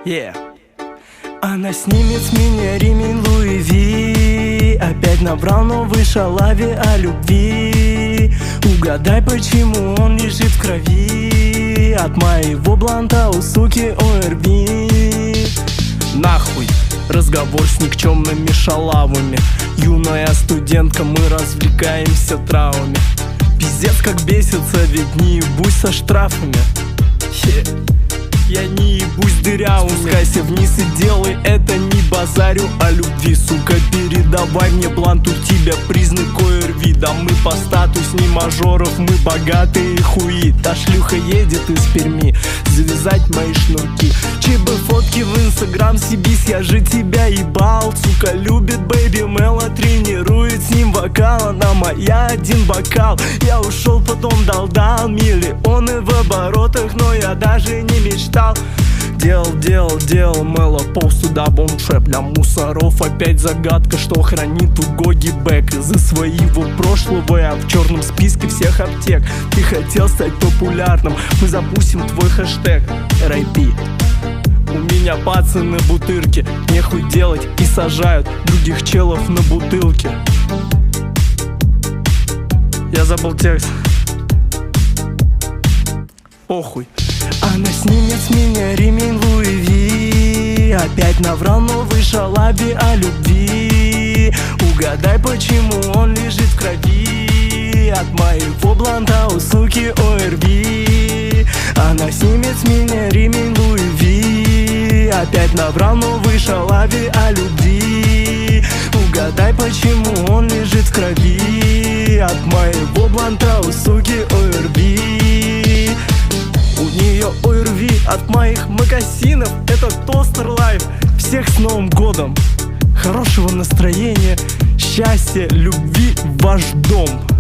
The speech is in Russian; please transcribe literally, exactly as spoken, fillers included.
Yeah. Она снимет с меня ремень Луи Ви. Опять набрал новый шалави о любви. Угадай, почему он лежит в крови от моего бланта у суки ОРВИ. Нахуй разговор с никчемными шалавами. Юная студентка, мы развлекаемся травами. Пиздец как бесится, ведь не ебусь со штрафами. yeah. Я не ебусь дырявыми. Спускайся вниз и делай это, не базарю о любви. Сука, передавай мне блант, у тебя признак ОРВИ. Да мы по статус не мажоров, мы богатые хуи. Та шлюха едет из Перми завязать мои шнурки. ЧБ фотки в инстаграм сибис, я же тебя ебал. Сука любит бэйби Мела, тренирует с ним вокал. Она моя один бокал. Я ушел, потом дал-дал миллионы в оборотах, но я даже не мечтал. Делал, делал, делал Мела пост сюда бомбшеп. Для мусоров опять загадка, что хранит у Гоги Бэк. Из-за своего прошлого я в черном списке всех аптек. Ты хотел стать популярным, мы запустим твой хэштег эр ай пи. У меня пацаны бутырки, нехуй делать и сажают других челов на бутылке. Я забыл текст. Похуй. Она снимет с меня ремень Луи Ви. Опять наврал новый шалаби о любви. Угадай, почему он лежит в крови от моего бланта у суки ОРВИ. Она снимет с меня ремень Луи Ви. Опять наврал новый шалаби о любви. Угадай, почему он лежит в крови от моего бланта у суки ОРВИ. У нее ОРВИ от моих мокасинов. Это Тостер Лайф. Всех с Новым годом. Хорошего настроения, счастья, любви в ваш дом.